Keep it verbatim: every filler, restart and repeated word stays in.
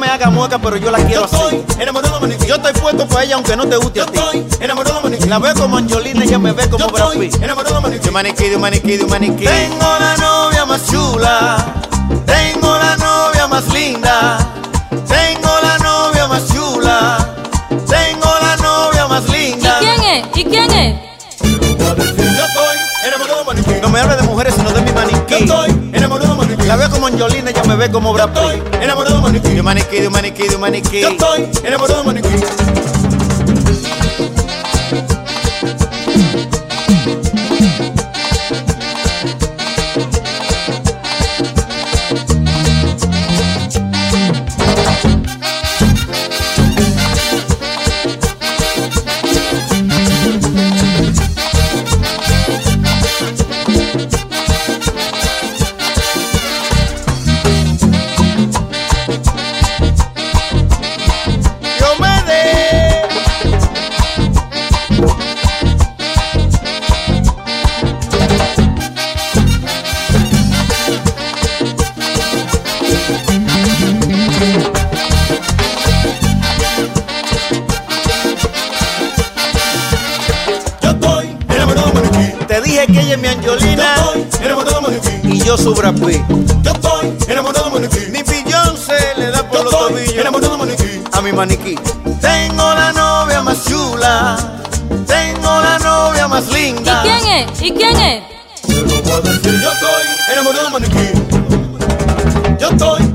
haga mueca, pero yo la quiero Yo estoy así. enamorado de maniquí. Yo estoy puesto para ella aunque no te guste Yo a ti. estoy enamorado de maniquí. La veo como Angelina, ella me ve como Yo Brad estoy Pitt. enamorado de maniquí. De maniquí, de maniquí, de maniquí. Tengo la novia más chula, tengo la novia más linda, tengo la novia más chula, tengo la novia más linda. ¿Y quién es? ¿Y quién es? Yo estoy enamorado de maniquí. No me hables de mujeres, sino de mi Yo maniquí. estoy enamorado de maniquí. La veo como Angelina, ella me ve como Yo Brad estoy Pitt. enamorado de maniquí. De maniquí, de maniquí, de maniquí. Yo estoy enamorado de maniquí. Diomedes. Yo estoy enamorado de maniquí. Te dije que ella es mi Yo Angelina estoy enamorado de maniquí. y yo su Brad Pitt. Yo estoy enamorado de maniquí. Mi Beyoncé le da Yo por los estoy tobillos enamorado de maniquí. a mi maniquí. Tengo la novia más chula, tengo la novia más ¿Y linda. quién es? ¿Y quién es? Yo estoy enamorado de maniquí. Yo estoy